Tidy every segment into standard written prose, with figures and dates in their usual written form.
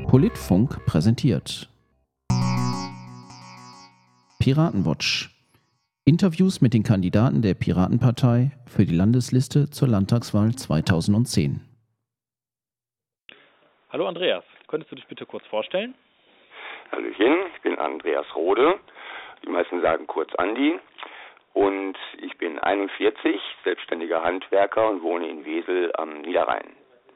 Politfunk präsentiert Piratenwatch. Interviews mit den Kandidaten der Piratenpartei für die Landesliste zur Landtagswahl 2010. Hallo Andreas, könntest du dich bitte kurz vorstellen? Hallöchen, ich bin Andreas Rode, die meisten sagen kurz Andi, und ich bin 41, selbstständiger Handwerker und wohne in Wesel am Niederrhein.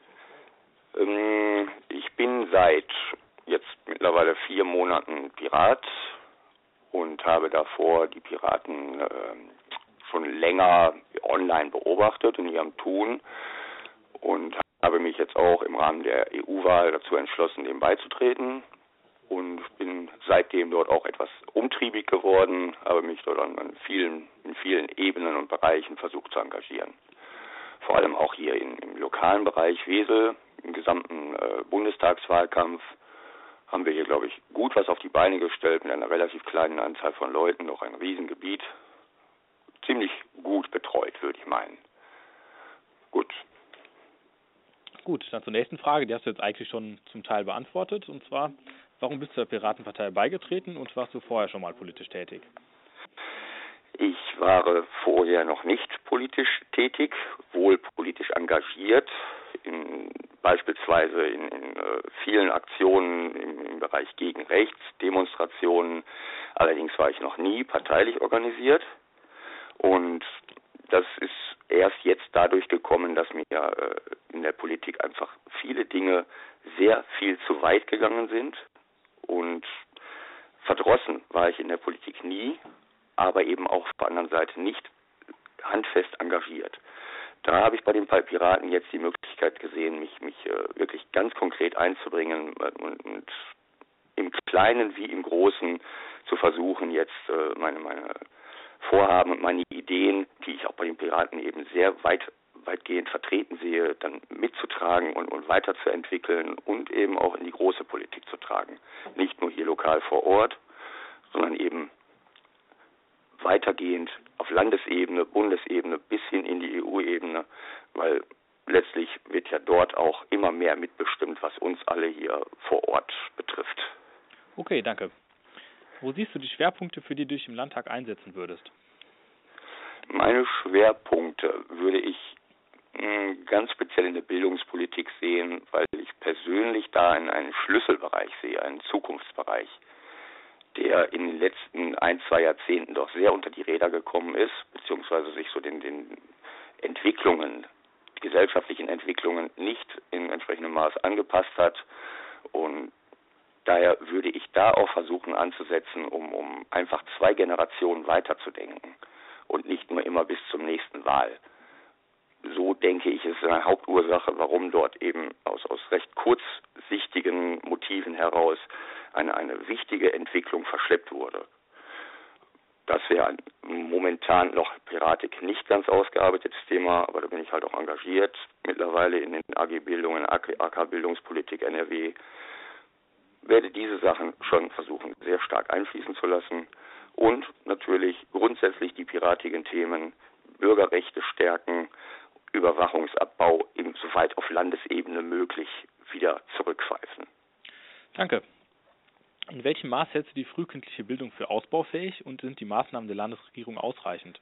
Ich bin seit jetzt mittlerweile 4 Monaten Pirat und habe davor die Piraten schon länger online beobachtet in ihrem Tun und habe mich jetzt auch im Rahmen der EU-Wahl dazu entschlossen, dem beizutreten und bin seitdem dort auch etwas umtriebig geworden, habe mich dort in vielen Ebenen und Bereichen versucht zu engagieren. Vor allem auch hier im lokalen Bereich Wesel, im gesamten Bundestagswahlkampf haben wir hier, glaube ich, gut was auf die Beine gestellt mit einer relativ kleinen Anzahl von Leuten, noch ein Riesengebiet. Ziemlich gut betreut, würde ich meinen. Gut, dann zur nächsten Frage, die hast du jetzt eigentlich schon zum Teil beantwortet, und zwar, warum bist du der Piratenpartei beigetreten und warst du vorher schon mal politisch tätig? Ich war vorher noch nicht politisch tätig, wohl politisch engagiert, beispielsweise in vielen Aktionen im Bereich gegen Rechts, Demonstrationen. Allerdings war ich noch nie parteilich organisiert. Und das ist erst jetzt dadurch gekommen, dass mir in der Politik einfach viele Dinge sehr viel zu weit gegangen sind. Und verdrossen war ich in der Politik nie, aber eben auch auf der anderen Seite nicht handfest engagiert. Da habe ich bei den Piraten jetzt die Möglichkeit gesehen, mich wirklich ganz konkret einzubringen und im Kleinen wie im Großen zu versuchen, jetzt meine Vorhaben und meine Ideen, die ich auch bei den Piraten eben sehr weitgehend vertreten sehe, dann mitzutragen und weiterzuentwickeln und eben auch in die große Politik zu tragen. Nicht nur hier lokal vor Ort, sondern eben weitergehend auf Landesebene, Bundesebene bis hin in die EU-Ebene, weil letztlich wird ja dort auch immer mehr mitbestimmt, was uns alle hier vor Ort betrifft. Okay, danke. Wo siehst du die Schwerpunkte, für die du dich im Landtag einsetzen würdest? Meine Schwerpunkte würde ich ganz speziell in der Bildungspolitik sehen, weil ich persönlich da einen Schlüsselbereich sehe, einen Zukunftsbereich, der in den letzten 1-2 Jahrzehnten doch sehr unter die Räder gekommen ist, beziehungsweise sich so den Entwicklungen, gesellschaftlichen Entwicklungen nicht in entsprechendem Maß angepasst hat. Und daher würde ich da auch versuchen anzusetzen, um einfach 2 Generationen weiterzudenken und nicht nur immer bis zur nächsten Wahl. So denke ich, ist eine Hauptursache, warum dort eben aus recht kurzsichtigen Motiven heraus eine wichtige Entwicklung verschleppt wurde. Das wäre momentan noch Piratik nicht ganz ausgearbeitetes Thema, aber da bin ich halt auch engagiert, mittlerweile in den AG-Bildungen, AK-Bildungspolitik NRW. Werde diese Sachen schon versuchen, sehr stark einfließen zu lassen und natürlich grundsätzlich die piratigen Themen, Bürgerrechte stärken, Überwachungsabbau insoweit auf Landesebene möglich wieder zurückpfeifen. Danke. In welchem Maß hältst du die frühkindliche Bildung für ausbaufähig und sind die Maßnahmen der Landesregierung ausreichend?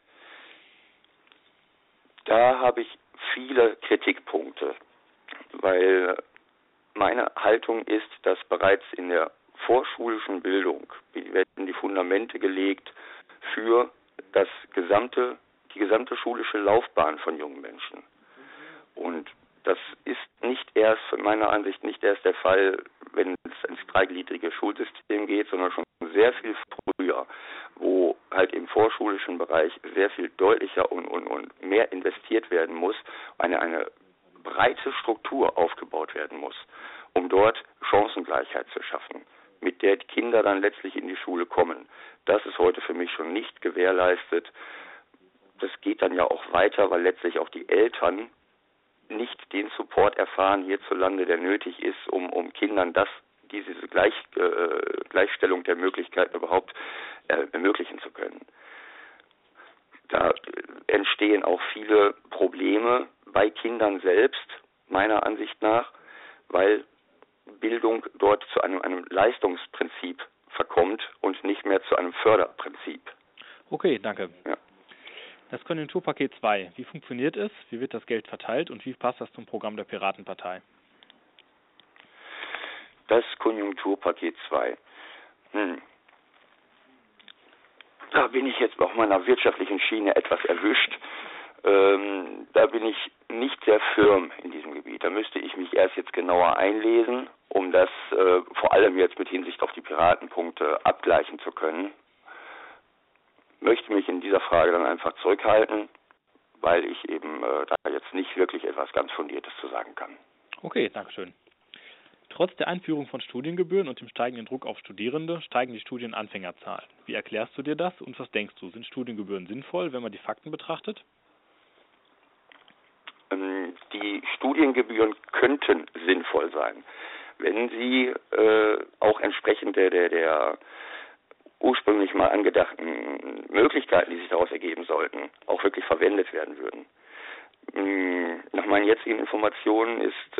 Da habe ich viele Kritikpunkte, weil meine Haltung ist, dass bereits in der vorschulischen Bildung werden die Fundamente gelegt für die gesamte schulische Laufbahn von jungen Menschen. Und das ist meiner Ansicht nicht erst der Fall, wenn es ins dreigliedrige Schulsystem geht, sondern schon sehr viel früher, wo halt im vorschulischen Bereich sehr viel deutlicher und mehr investiert werden muss, eine breite Struktur aufgebaut werden muss, um dort Chancengleichheit zu schaffen, mit der die Kinder dann letztlich in die Schule kommen. Das ist heute für mich schon nicht gewährleistet. Das geht dann ja auch weiter, weil letztlich auch die Eltern nicht den Support erfahren hierzulande, der nötig ist, um Kindern diese Gleichstellung der Möglichkeiten überhaupt ermöglichen zu können. Da entstehen auch viele Probleme bei Kindern selbst, meiner Ansicht nach, weil Bildung dort zu einem Leistungsprinzip verkommt und nicht mehr zu einem Förderprinzip. Okay, danke. Ja. Das Konjunkturpaket 2. Wie funktioniert es? Wie wird das Geld verteilt und wie passt das zum Programm der Piratenpartei? Das Konjunkturpaket 2. Da bin ich jetzt auf meiner wirtschaftlichen Schiene etwas erwischt. Da bin ich nicht sehr firm in diesem Gebiet. Da müsste ich mich erst jetzt genauer einlesen, um das vor allem jetzt mit Hinsicht auf die Piratenpunkte abgleichen zu können. Möchte mich in dieser Frage dann einfach zurückhalten, weil ich eben da jetzt nicht wirklich etwas ganz Fundiertes zu sagen kann. Okay, Dankeschön. Trotz der Einführung von Studiengebühren und dem steigenden Druck auf Studierende steigen die Studienanfängerzahlen. Wie erklärst du dir das und was denkst du? Sind Studiengebühren sinnvoll, wenn man die Fakten betrachtet? Die Studiengebühren könnten sinnvoll sein, wenn sie auch entsprechend der ursprünglich mal angedachten Möglichkeiten, die sich daraus ergeben sollten, auch wirklich verwendet werden würden. Nach meinen jetzigen Informationen ist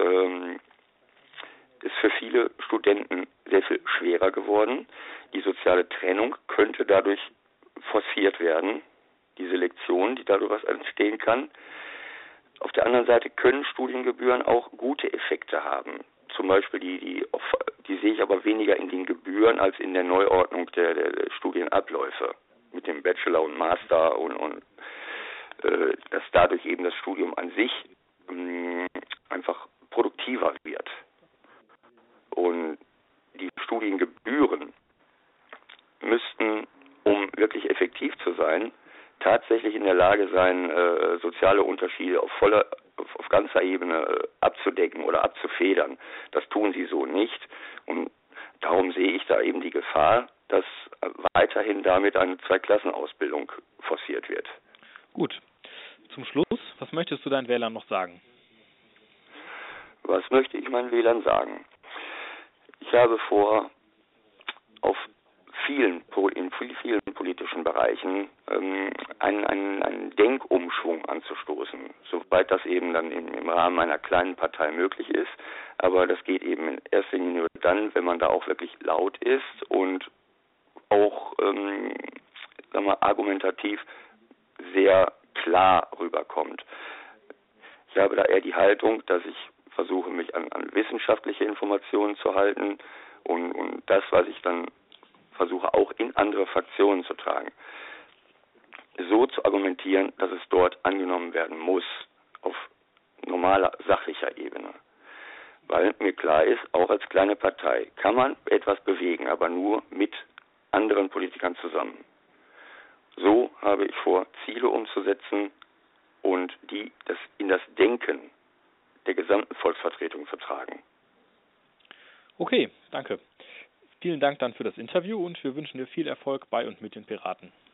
für viele Studenten sehr viel schwerer geworden. Die soziale Trennung könnte dadurch forciert werden, die Selektion, die dadurch entstehen kann. Auf der anderen Seite können Studiengebühren auch gute Effekte haben. Zum Beispiel die sehe ich aber weniger in den Gebühren als in der Neuordnung der Studienabläufe mit dem Bachelor und Master und dass dadurch eben das Studium an sich einfach produktiver wird. Und die Studiengebühren müssten, um wirklich effektiv zu sein, tatsächlich in der Lage sein, soziale Unterschiede auf ganzer Ebene abzudecken oder abzufedern. Das tun sie so nicht. Und darum sehe ich da eben die Gefahr, dass weiterhin damit eine Zweiklassenausbildung forciert wird. Gut. Zum Schluss, was möchtest du deinen Wählern noch sagen? Was möchte ich meinen Wählern sagen? Ich habe vor, in vielen politischen Bereichen einen Denkumschwung anzustoßen, soweit das eben dann im Rahmen einer kleinen Partei möglich ist. Aber das geht eben in erster Linie nur dann, wenn man da auch wirklich laut ist und auch argumentativ sehr klar rüberkommt. Ich habe da eher die Haltung, dass ich versuche, mich an wissenschaftliche Informationen zu halten und das, was ich dann versuche, auch in andere Fraktionen zu tragen, so zu argumentieren, dass es dort angenommen werden muss, auf normaler, sachlicher Ebene. Weil mir klar ist, auch als kleine Partei kann man etwas bewegen, aber nur mit anderen Politikern zusammen. So habe ich vor, Ziele umzusetzen und die in das Denken der gesamten Volksvertretung zu tragen. Okay, danke. Vielen Dank dann für das Interview und wir wünschen dir viel Erfolg bei und mit den Piraten.